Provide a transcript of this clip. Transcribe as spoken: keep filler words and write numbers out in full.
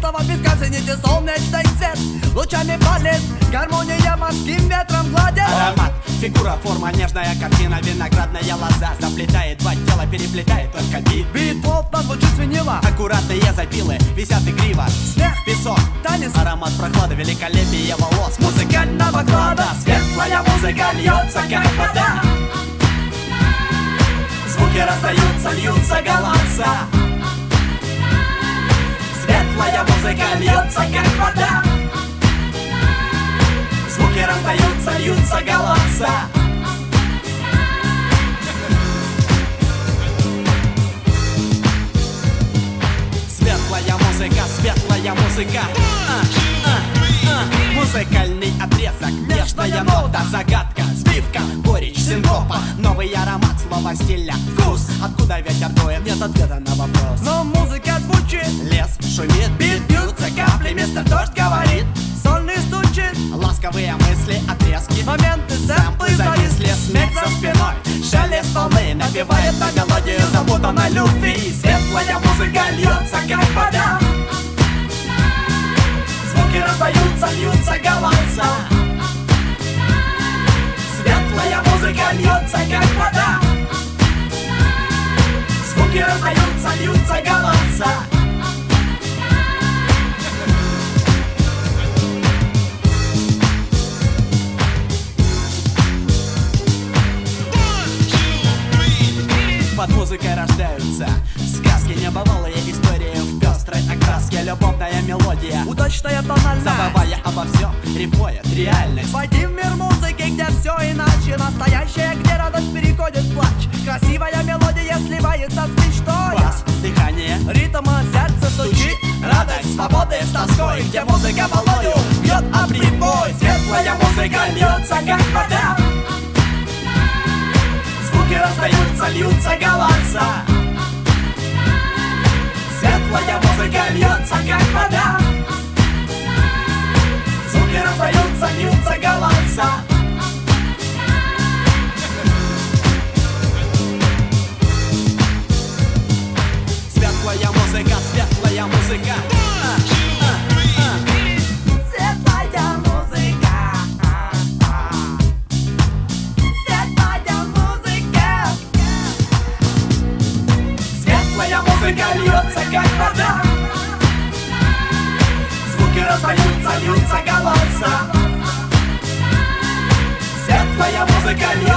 чистого песка цените солнечный свет. Лучами палит, гармония морским ветром гладит. Аромат, фигура, форма, нежная картина, виноградная лоза заплетает два тела, переплетает только бит. Бит плотно звучит свинила, аккуратные запилы висят игриво. смех, Песок, танец, аромат прохлады, великолепие волос музыкального клада. Светлая музыка льется, как вода. Звуки раздаются, льются голоса. Светлая музыка льется, как вода. Звуки раздаются, льются голоса. Светлая музыка, светлая музыка. А, а, а. Музыкальный отрезок, нежная нота, загадка, сбивка, горечь, синкопа. Новый аромат, слова стиля, вкус. Откуда ветер дует, нет ответа на вопрос. Но музыка звучит, Лес шумит, бит бьются капли, мистер Дождь говорит. сольный стучит, Ласковые мысли, отрезки, моменты, сэмплы сэмплы зависли, зависли, смех за спиной. Шелест волны напевает на мелодию запутанной любви. Светлая музыка льется, как вода. Звуки раздаются, льются голоса. Светлая музыка льется, как вода. Звуки раздаются, льются голоса. Под музыкой рождаются сказки, небывалые истории в пестрой окраске. Любовная мелодия, удачная тональность, забывая обо всем, рифмует реальность. войди в мир музыки, где все иначе. Настоящее, где радость переходит в плач. Красивая мелодия сливается с мечтой. Бас, дыхание, Ритм, сердце стучит. радость, свободы с тоской, где музыка волною бьет об прибой. Светлая музыка льется, как вода. Звуки раздаются, льются голоса. Светлая музыка льется, как вода. Звуки раздаются, льются голоса. Светлая музыка, светлая музыка. А, а, а. Светлая музыка. Светлая музыка. Светлая музыка льется, как вода. Звуки раздаются, льются голоса. Светлая музыка льется.